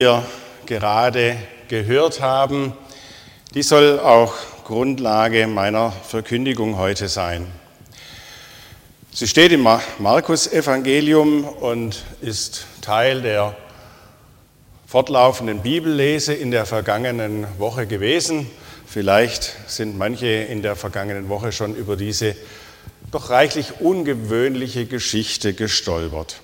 wir gerade gehört haben, die soll auch Grundlage meiner Verkündigung heute sein. Sie steht im Markus-Evangelium und ist Teil der fortlaufenden Bibellese in der vergangenen Woche gewesen. Vielleicht sind manche in der vergangenen Woche schon über diese doch reichlich ungewöhnliche Geschichte gestolpert.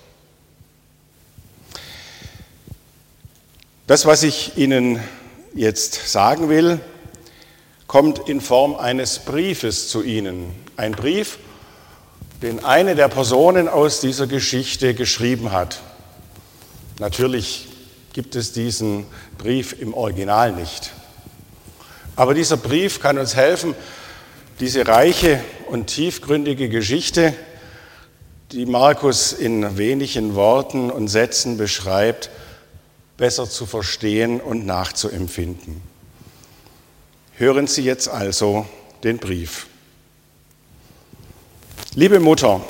Das, was ich Ihnen jetzt sagen will, kommt in Form eines Briefes zu Ihnen. Ein Brief, den eine der Personen aus dieser Geschichte geschrieben hat. Natürlich gibt es diesen Brief im Original nicht. Aber dieser Brief kann uns helfen, diese reiche und tiefgründige Geschichte, die Markus in wenigen Worten und Sätzen beschreibt, besser zu verstehen und nachzuempfinden. Hören Sie jetzt also den Brief. Liebe Mutter,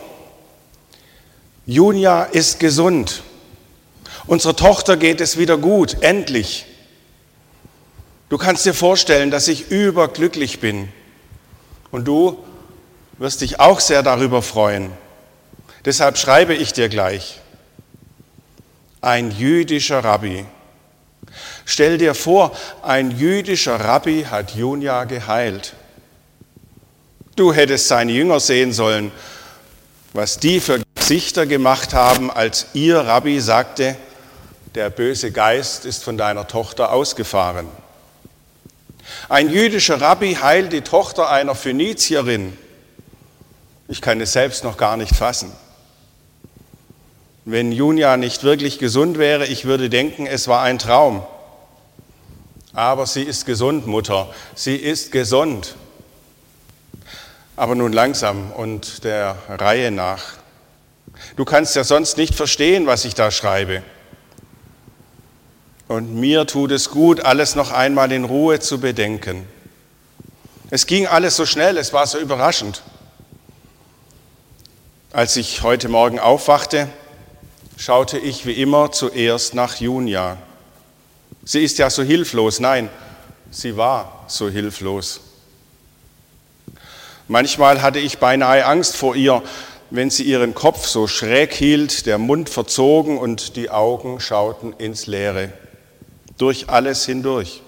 Junia ist gesund. Unserer Tochter geht es wieder gut, endlich. Du kannst dir vorstellen, dass ich überglücklich bin. Und du wirst dich auch sehr darüber freuen. Deshalb schreibe ich dir gleich. Ein jüdischer Rabbi. Stell dir vor, ein jüdischer Rabbi hat Junia geheilt. Du hättest seine Jünger sehen sollen, was die für Gesichter gemacht haben, als ihr Rabbi sagte, der böse Geist ist von deiner Tochter ausgefahren. Ein jüdischer Rabbi heilt die Tochter einer Phönizierin. Ich kann es selbst noch gar nicht fassen. Wenn Junia nicht wirklich gesund wäre, ich würde denken, es war ein Traum. Aber sie ist gesund, Mutter, sie ist gesund. Aber nun langsam und der Reihe nach. Du kannst ja sonst nicht verstehen, was ich da schreibe. Und mir tut es gut, alles noch einmal in Ruhe zu bedenken. Es ging alles so schnell, es war so überraschend. Als ich heute Morgen aufwachte, schaute ich wie immer zuerst nach Junia. Sie ist ja so hilflos. Nein, sie war so hilflos. Manchmal hatte ich beinahe Angst vor ihr, wenn sie ihren Kopf so schräg hielt, der Mund verzogen und die Augen schauten ins Leere. Durch alles hindurch.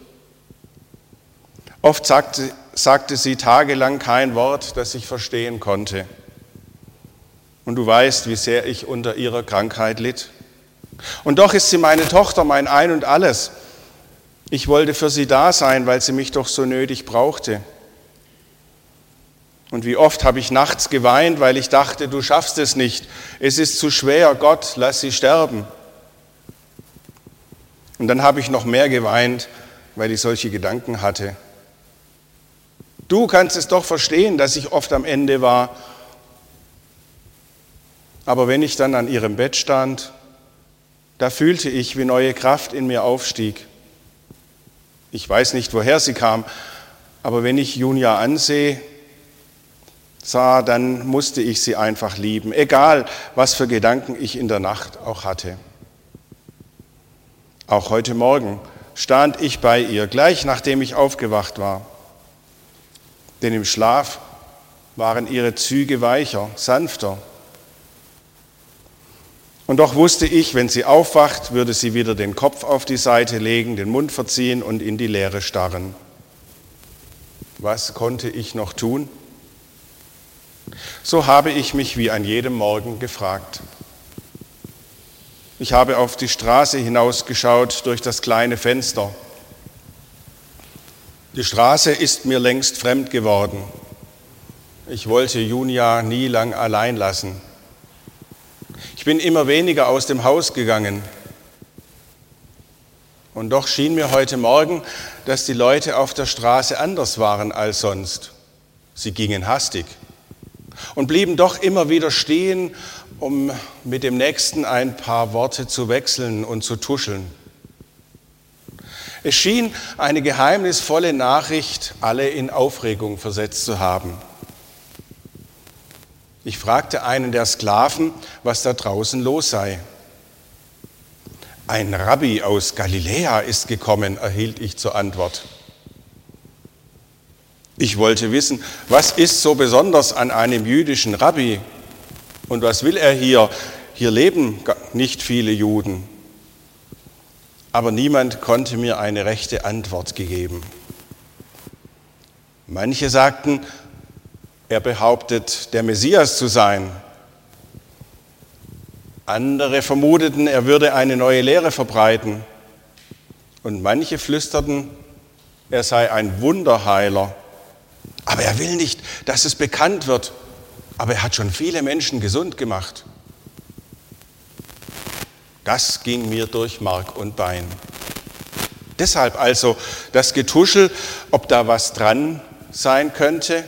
Oft sagte sie tagelang kein Wort, das ich verstehen konnte. Und du weißt, wie sehr ich unter ihrer Krankheit litt. Und doch ist sie meine Tochter, mein Ein und Alles. Ich wollte für sie da sein, weil sie mich doch so nötig brauchte. Und wie oft habe ich nachts geweint, weil ich dachte, du schaffst es nicht. Es ist zu schwer, Gott, lass sie sterben. Und dann habe ich noch mehr geweint, weil ich solche Gedanken hatte. Du kannst es doch verstehen, dass ich oft am Ende war. Aber wenn ich dann an ihrem Bett stand, da fühlte ich, wie neue Kraft in mir aufstieg. Ich weiß nicht, woher sie kam, aber wenn ich Junia sah, dann musste ich sie einfach lieben, egal was für Gedanken ich in der Nacht auch hatte. Auch heute Morgen stand ich bei ihr, gleich nachdem ich aufgewacht war. Denn im Schlaf waren ihre Züge weicher, sanfter. Und doch wusste ich, wenn sie aufwacht, würde sie wieder den Kopf auf die Seite legen, den Mund verziehen und in die Leere starren. Was konnte ich noch tun? So habe ich mich wie an jedem Morgen gefragt. Ich habe auf die Straße hinausgeschaut durch das kleine Fenster. Die Straße ist mir längst fremd geworden. Ich wollte Junia nie lang allein lassen. Ich bin immer weniger aus dem Haus gegangen. Und doch schien mir heute Morgen, dass die Leute auf der Straße anders waren als sonst. Sie gingen hastig und blieben doch immer wieder stehen, um mit dem Nächsten ein paar Worte zu wechseln und zu tuscheln. Es schien eine geheimnisvolle Nachricht alle in Aufregung versetzt zu haben. Ich fragte einen der Sklaven, was da draußen los sei. Ein Rabbi aus Galiläa ist gekommen, erhielt ich zur Antwort. Ich wollte wissen, was ist so besonders an einem jüdischen Rabbi und was will er hier? Hier leben nicht viele Juden. Aber niemand konnte mir eine rechte Antwort geben. Manche sagten, er behauptet, der Messias zu sein. Andere vermuteten, er würde eine neue Lehre verbreiten. Und manche flüsterten, er sei ein Wunderheiler. Aber er will nicht, dass es bekannt wird. Aber er hat schon viele Menschen gesund gemacht. Das ging mir durch Mark und Bein. Deshalb also das Getuschel, ob da was dran sein könnte.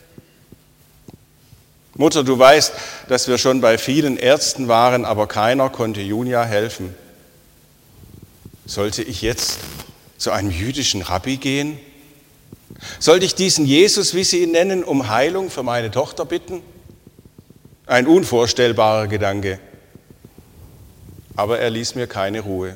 Mutter, du weißt, dass wir schon bei vielen Ärzten waren, aber keiner konnte Junia helfen. Sollte ich jetzt zu einem jüdischen Rabbi gehen? Sollte ich diesen Jesus, wie Sie ihn nennen, um Heilung für meine Tochter bitten? Ein unvorstellbarer Gedanke. Aber er ließ mir keine Ruhe.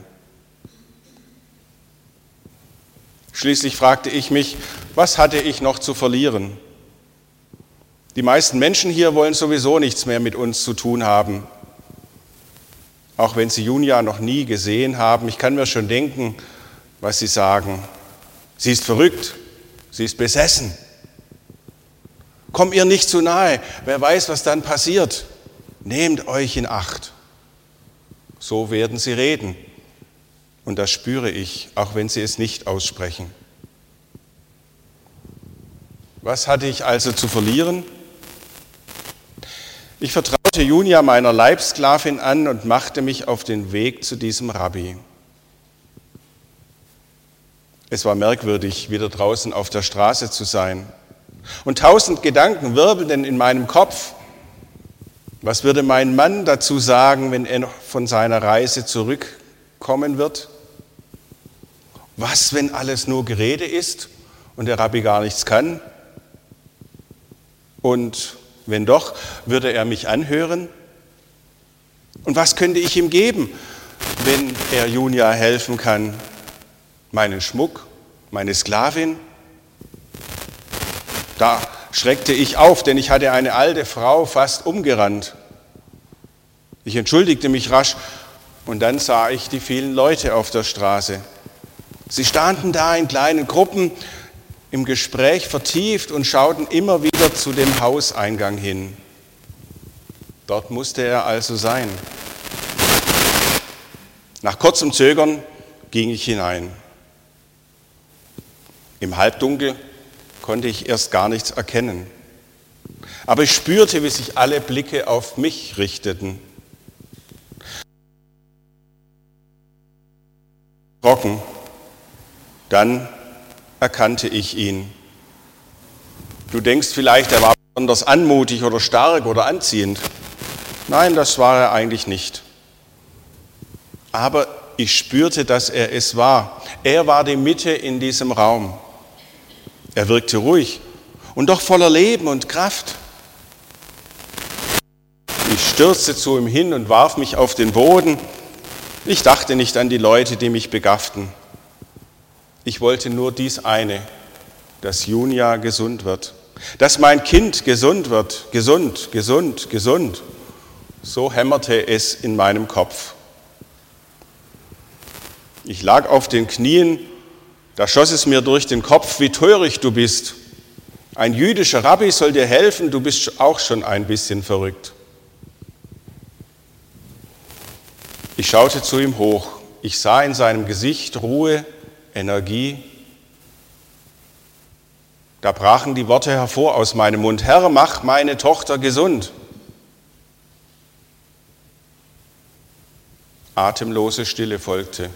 Schließlich fragte ich mich, was hatte ich noch zu verlieren? Die meisten Menschen hier wollen sowieso nichts mehr mit uns zu tun haben. Auch wenn sie Junia noch nie gesehen haben, ich kann mir schon denken, was sie sagen. Sie ist verrückt, sie ist besessen. Kommt ihr nicht zu nahe, wer weiß, was dann passiert. Nehmt euch in Acht. So werden sie reden. Und das spüre ich, auch wenn sie es nicht aussprechen. Was hatte ich also zu verlieren? Ich vertraute Junia meiner Leibsklavin an und machte mich auf den Weg zu diesem Rabbi. Es war merkwürdig, wieder draußen auf der Straße zu sein. Und 1000 Gedanken wirbelten in meinem Kopf. Was würde mein Mann dazu sagen, wenn er von seiner Reise zurückkommen wird? Was, wenn alles nur Gerede ist und der Rabbi gar nichts kann? Und wenn doch, würde er mich anhören? Und was könnte ich ihm geben, wenn er Junia helfen kann? Meinen Schmuck, meine Sklavin? Da schreckte ich auf, denn ich hatte eine alte Frau fast umgerannt. Ich entschuldigte mich rasch und dann sah ich die vielen Leute auf der Straße. Sie standen da in kleinen Gruppen, im Gespräch vertieft und schauten immer wieder zu dem Hauseingang hin. Dort musste er also sein. Nach kurzem Zögern ging ich hinein. Im Halbdunkel konnte ich erst gar nichts erkennen. Aber ich spürte, wie sich alle Blicke auf mich richteten. Trocken. Dann erkannte ich ihn. Du denkst vielleicht, er war besonders anmutig oder stark oder anziehend. Nein, das war er eigentlich nicht. Aber ich spürte, dass er es war. Er war die Mitte in diesem Raum. Er wirkte ruhig und doch voller Leben und Kraft. Ich stürzte zu ihm hin und warf mich auf den Boden. Ich dachte nicht an die Leute, die mich begafften. Ich wollte nur dies eine, dass Junia gesund wird, dass mein Kind gesund wird, gesund, gesund, gesund. So hämmerte es in meinem Kopf. Ich lag auf den Knien, da schoss es mir durch den Kopf, wie töricht du bist. Ein jüdischer Rabbi soll dir helfen, du bist auch schon ein bisschen verrückt. Ich schaute zu ihm hoch, ich sah in seinem Gesicht Ruhe, Energie. Da brachen die Worte hervor aus meinem Mund: Herr, mach meine Tochter gesund. Atemlose Stille folgte.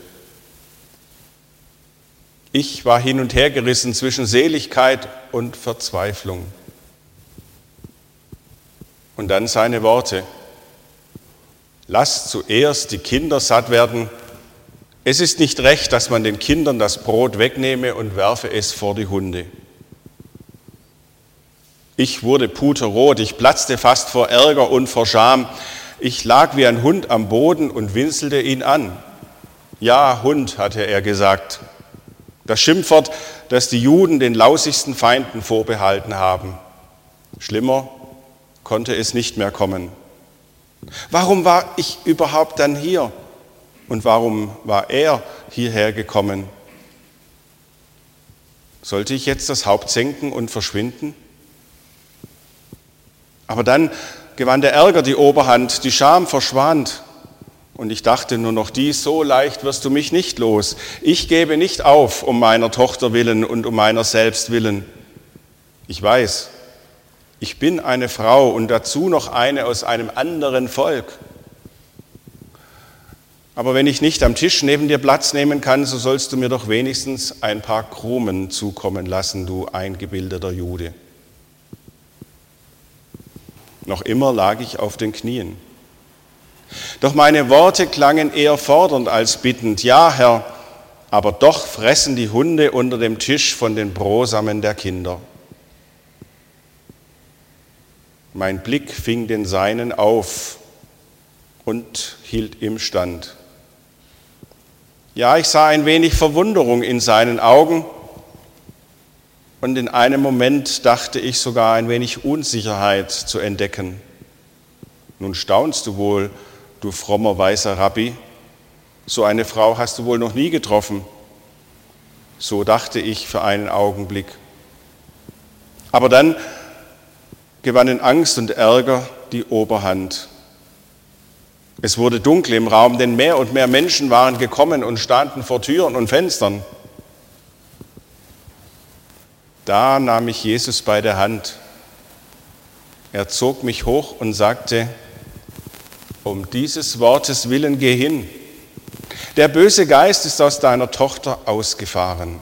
Ich war hin und her gerissen zwischen Seligkeit und Verzweiflung. Und dann seine Worte: Lasst zuerst die Kinder satt werden. Es ist nicht recht, dass man den Kindern das Brot wegnehme und werfe es vor die Hunde. Ich wurde puterrot, ich platzte fast vor Ärger und vor Scham. Ich lag wie ein Hund am Boden und winselte ihn an. Ja, Hund, hatte er gesagt. Das Schimpfwort, das die Juden den lausigsten Feinden vorbehalten haben. Schlimmer konnte es nicht mehr kommen. Warum war ich überhaupt dann hier? Und warum war er hierher gekommen? Sollte ich jetzt das Haupt senken und verschwinden? Aber dann gewann der Ärger die Oberhand, die Scham verschwand. Und ich dachte nur noch dies, so leicht wirst du mich nicht los. Ich gebe nicht auf um meiner Tochter willen und um meiner selbst willen. Ich weiß, ich bin eine Frau und dazu noch eine aus einem anderen Volk. Aber wenn ich nicht am Tisch neben dir Platz nehmen kann, so sollst du mir doch wenigstens ein paar Krumen zukommen lassen, du eingebildeter Jude. Noch immer lag ich auf den Knien. Doch meine Worte klangen eher fordernd als bittend. Ja, Herr, aber doch fressen die Hunde unter dem Tisch von den Brosamen der Kinder. Mein Blick fing den seinen auf und hielt ihm stand. Ja, ich sah ein wenig Verwunderung in seinen Augen und in einem Moment dachte ich sogar ein wenig Unsicherheit zu entdecken. Nun staunst du wohl, du frommer weißer Rabbi, so eine Frau hast du wohl noch nie getroffen. So dachte ich für einen Augenblick. Aber dann gewannen Angst und Ärger die Oberhand. Es wurde dunkel im Raum, denn mehr und mehr Menschen waren gekommen und standen vor Türen und Fenstern. Da nahm mich Jesus bei der Hand. Er zog mich hoch und sagte, um dieses Wortes willen geh hin. Der böse Geist ist aus deiner Tochter ausgefahren.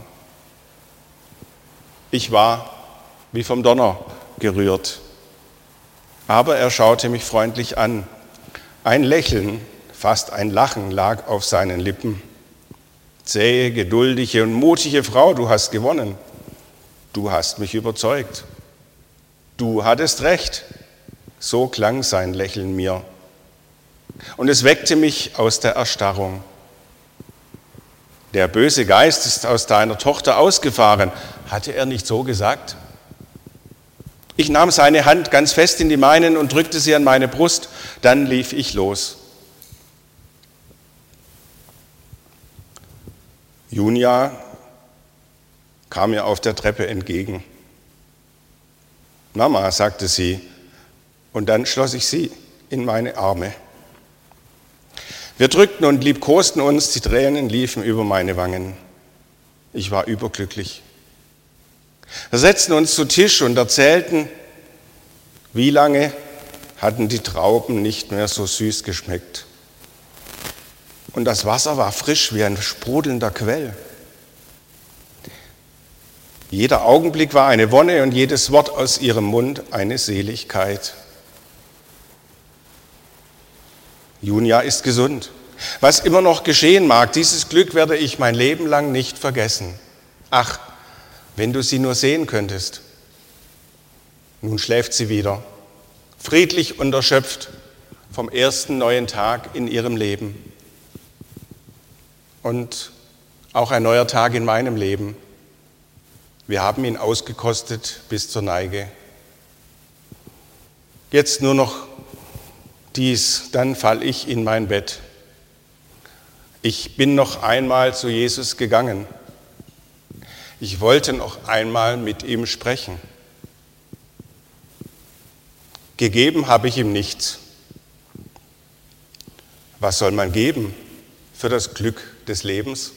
Ich war wie vom Donner gerührt, aber er schaute mich freundlich an. Ein Lächeln, fast ein Lachen lag auf seinen Lippen. Zähe, geduldige und mutige Frau, du hast gewonnen. Du hast mich überzeugt. Du hattest recht. So klang sein Lächeln mir. Und es weckte mich aus der Erstarrung. Der böse Geist ist aus deiner Tochter ausgefahren. Hatte er nicht so gesagt? Ich nahm seine Hand ganz fest in die meinen und drückte sie an meine Brust. Dann lief ich los. Junia kam mir auf der Treppe entgegen. Mama, sagte sie, und dann schloss ich sie in meine Arme. Wir drückten und liebkosten uns, die Tränen liefen über meine Wangen. Ich war überglücklich. Wir setzten uns zu Tisch und erzählten, wie lange hatten die Trauben nicht mehr so süß geschmeckt. Und das Wasser war frisch wie ein sprudelnder Quell. Jeder Augenblick war eine Wonne und jedes Wort aus ihrem Mund eine Seligkeit. Junia ist gesund. Was immer noch geschehen mag, dieses Glück werde ich mein Leben lang nicht vergessen. Ach, wenn du sie nur sehen könntest. Nun schläft sie wieder, friedlich und erschöpft vom ersten neuen Tag in ihrem Leben. Und auch ein neuer Tag in meinem Leben. Wir haben ihn ausgekostet bis zur Neige. Jetzt nur noch dies, dann fall ich in mein Bett. Ich bin noch einmal zu Jesus gegangen. Ich wollte noch einmal mit ihm sprechen. Gegeben habe ich ihm nichts. Was soll man geben für das Glück des Lebens?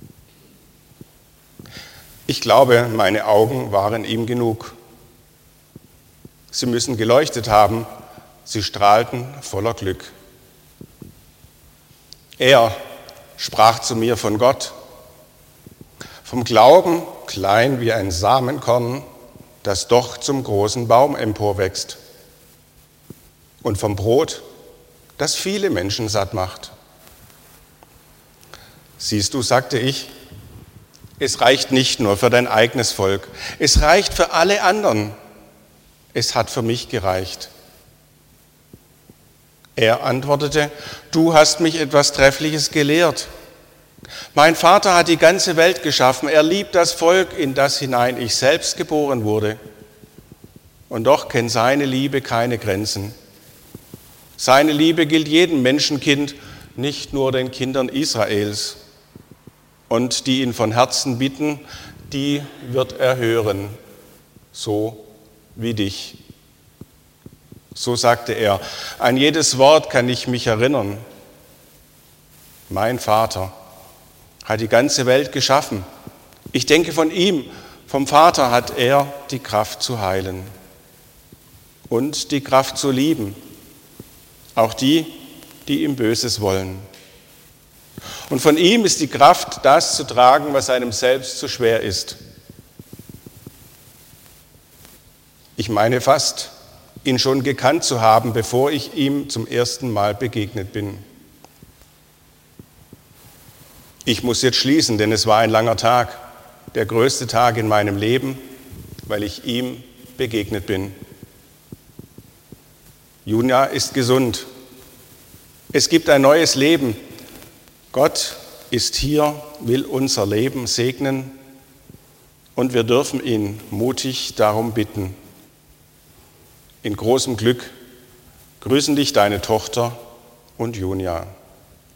Ich glaube, meine Augen waren ihm genug. Sie müssen geleuchtet haben, sie strahlten voller Glück. Er sprach zu mir von Gott, vom Glauben, klein wie ein Samenkorn, das doch zum großen Baum emporwächst. Und vom Brot, das viele Menschen satt macht. Siehst du, sagte ich, es reicht nicht nur für dein eigenes Volk, es reicht für alle anderen. Es hat für mich gereicht. Er antwortete, du hast mich etwas Treffliches gelehrt. Mein Vater hat die ganze Welt geschaffen. Er liebt das Volk, in das hinein ich selbst geboren wurde. Und doch kennt seine Liebe keine Grenzen. Seine Liebe gilt jedem Menschenkind, nicht nur den Kindern Israels. Und die ihn von Herzen bitten, die wird er hören, so wie dich. So sagte er, an jedes Wort kann ich mich erinnern. Mein Vater hat die ganze Welt geschaffen. Ich denke von ihm, vom Vater hat er die Kraft zu heilen und die Kraft zu lieben, auch die, die ihm Böses wollen. Und von ihm ist die Kraft, das zu tragen, was einem selbst zu schwer ist. Ich meine fast, ihn schon gekannt zu haben, bevor ich ihm zum ersten Mal begegnet bin. Ich muss jetzt schließen, denn es war ein langer Tag, der größte Tag in meinem Leben, weil ich ihm begegnet bin. Junia ist gesund. Es gibt ein neues Leben. Gott ist hier, will unser Leben segnen und wir dürfen ihn mutig darum bitten. In großem Glück grüßen dich deine Tochter und Junia.